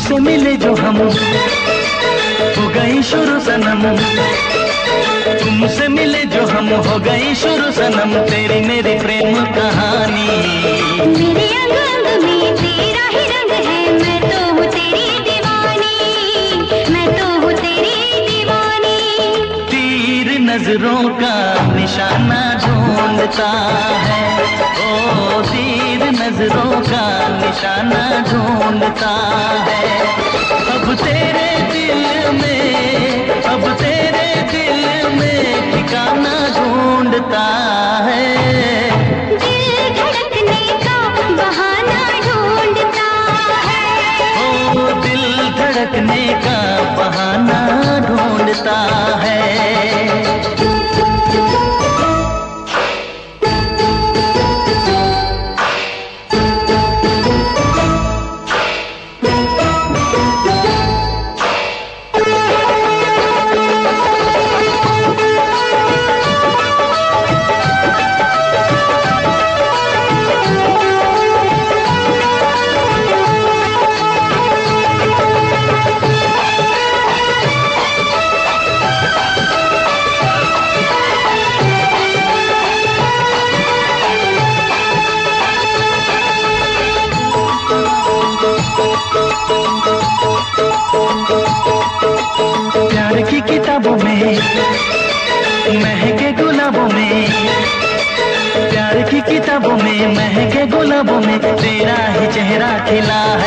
तुमसे मिले जो हम हो गई शुरू सनम, तुमसे मिले जो हम हो गई शुरू सनम, तेरी मेरी प्रेम कहानी। मेरे अंग अंग में तेरा ही रंग है, मैं तो हूँ तेरी दीवानी, मैं तो हूँ तेरी दीवानी। तीर नजरों का निशाना ढूंढता है, ओ तीर नजरों का निशाना ढूंढता है। अब तेरे दिल में, अब तेरे दिल में ठिकाना ढूंढता है। दिल धड़कने का बहाना ढूंढता है, ओ दिल धड़कने का बहाना ढूंढता है। प्यार की किताबों में महके गुलाबों में, प्यार की किताबों में महके गुलाबों में तेरा ही चेहरा खिला है।